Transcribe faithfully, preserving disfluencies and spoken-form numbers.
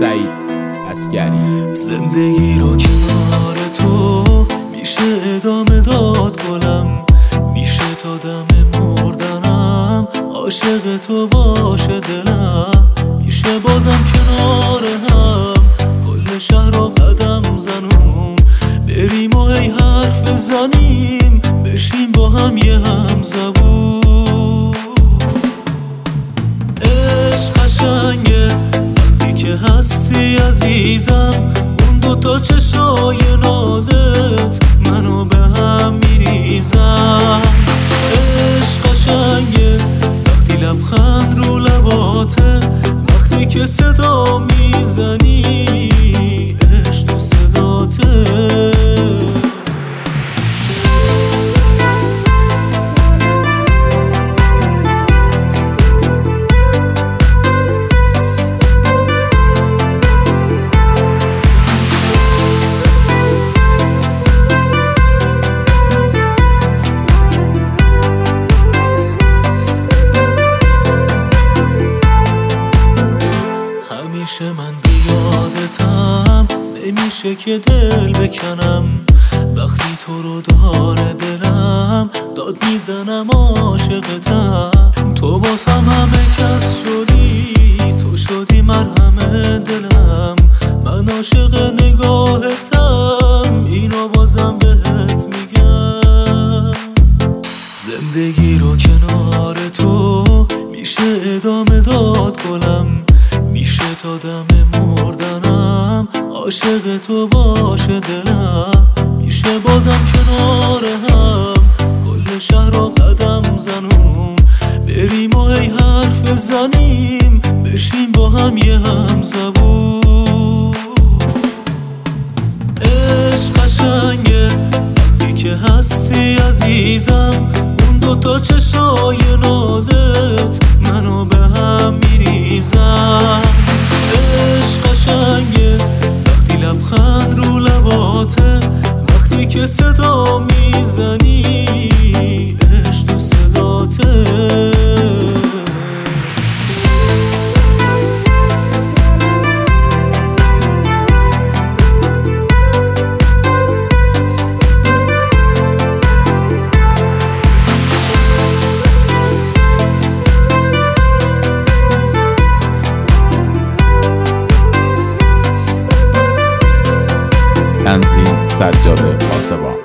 سعید عسگری. زندگی رو کنار تو میشه ادامه داد گلم، میشه تا دم مردنم عاشق تو باشه دلم، میشه بازم کنار هم کل شهر رو قدم زنون، بریم و هی حرف بزنیم بشیم با هم یه هم زبون. عشق قشنگه وقتی که هستی عزیزم، اون دوتا چشای نازت منو به هم میریزم. عشق قشنگه وقتی لبخند رو لباته، وقتی که صدا میزنی عشق تو صداته. همیشه من بیادتم، نمیشه که دل بکنم، وقتی تو رو داره دلم داد میزنم عاشقتم. تو واسم همه کس شدی، تو شدی مرهم دلم، من عاشق نگاهتم اینو بازم بهت میگم. زندگی رو کنار تو میشه ادامه داد گلم، میشه تا دم مردنم عاشق تو باشه دلم، میشه بازم کنار هم کل شهر رو قدم زنون، بریم و هی حرف بزنیم بشیم با هم یه هم زبون. عشق قشنگه وقتی که هستی عزیزم، اون دوتا چشای نازت منو به هم میریزم. عشق قشنگه وقتی لبخند رو لباته، وقتی که صدا میزنی عشق تو صداته. تنظیم سجاد پاسبان.